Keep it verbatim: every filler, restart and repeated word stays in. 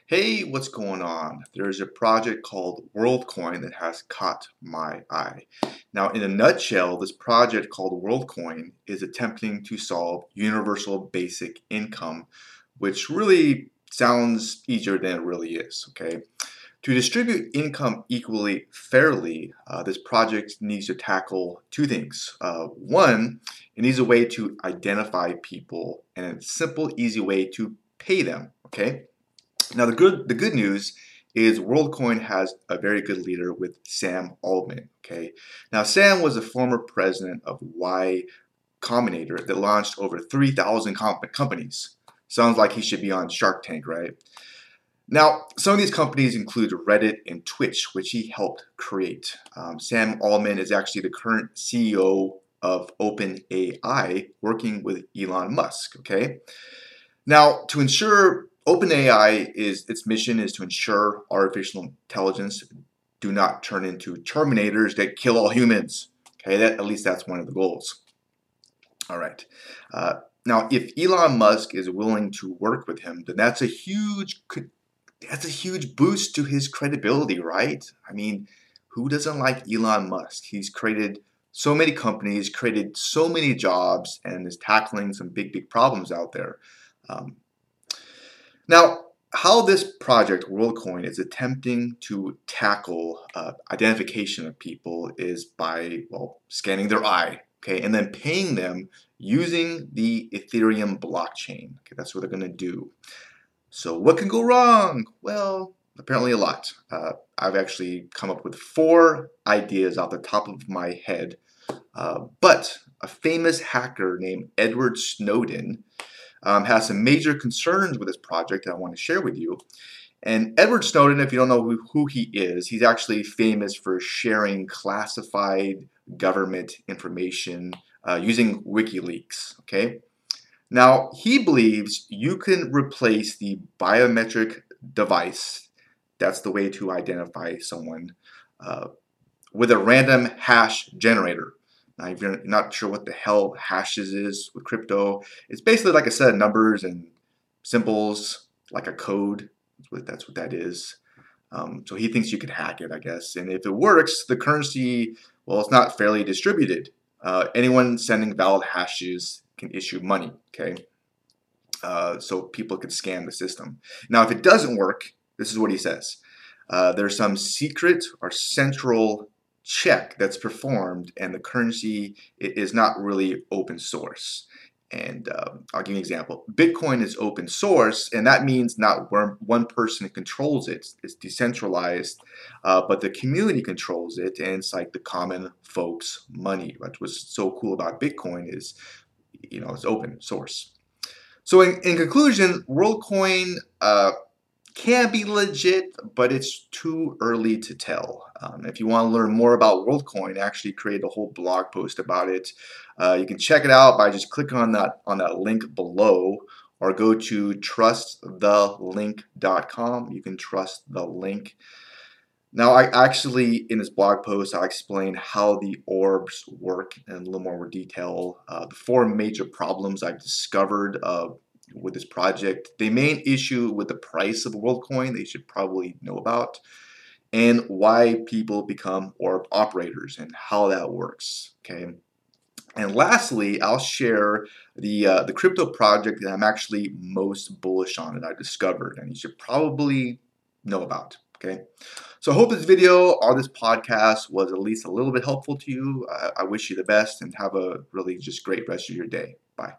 Hey, what's going on? There's a project called WorldCoin that has caught my eye. Now, in a nutshell, this project called WorldCoin is attempting to solve universal basic income, which really sounds easier than it really is, okay? To distribute income equally fairly, uh, this project needs to tackle two things. Uh, one, it needs a way to identify people and a simple, easy way to pay them, okay? Now the good the good news is WorldCoin has a very good leader with Sam Altman. Okay. Now Sam was the former president of Y Combinator that launched over three thousand comp- companies. Sounds like he should be on Shark Tank, right? Now, some of these companies include Reddit and Twitch, which he helped create. Um, Sam Altman is actually the current C E O of OpenAI, working with Elon Musk. Okay. Now, to ensure OpenAI is its mission is to ensure artificial intelligence do not turn into terminators that kill all humans. Okay, that at least that's one of the goals. All right. Uh, now, if Elon Musk is willing to work with him, then that's a huge that's a huge boost to his credibility, right? I mean, who doesn't like Elon Musk? He's created so many companies, created so many jobs, and is tackling some big, big problems out there. Um, now, how this project, WorldCoin, is attempting to tackle uh, identification of people is by, well, scanning their eye, okay, and then paying them using the Ethereum blockchain. Okay, that's what they're going to do. So what can go wrong? Well, apparently a lot. Uh, I've actually come up with four ideas off the top of my head, uh, but a famous hacker named Edward Snowden um, has some major concerns with this project that I want to share with you. And Edward Snowden, if you don't know who, who he is, he's actually famous for sharing classified government information uh, using WikiLeaks. Okay. Now, he believes you can replace the biometric device, that's the way to identify someone, uh, with a random hash generator. Now, if you're not sure what the hell hashes is with crypto, it's basically like a set of numbers and symbols, like a code. That's what, that's what that is. Um, so he thinks you can hack it, I guess. And if it works, the currency, well, it's not fairly distributed. Uh, anyone sending valid hashes can issue money, okay? Uh, so people could scam the system. Now, if it doesn't work, this is what he says. Uh, there's some secret or central check that's performed, and the currency is not really open source. And uh, I'll give you an example. Bitcoin is open source, and that means not one person controls it. It's decentralized, uh, but the community controls it, and it's like the common folks' money. What was so cool about Bitcoin is, you know, it's open source. So in, in conclusion, WorldCoin uh, can be legit, but it's too early to tell. Um, if you want to learn more about WorldCoin, I actually created a whole blog post about it. Uh, you can check it out by just clicking on that on that link below, or go to trust the link dot com. You can trust the link. Now, I actually, in this blog post, I explain how the orbs work in a little more detail. Uh, the four major problems I've discovered uh, with this project. The main issue with the price of WorldCoin, they should probably know about, and why people become orb operators and how that works. Okay. And lastly, I'll share the uh, the crypto project that I'm actually most bullish on that I discovered, and you should probably know about. Okay, so I hope this video or this podcast was at least a little bit helpful to you. I, I wish you the best and have a really just great rest of your day. Bye.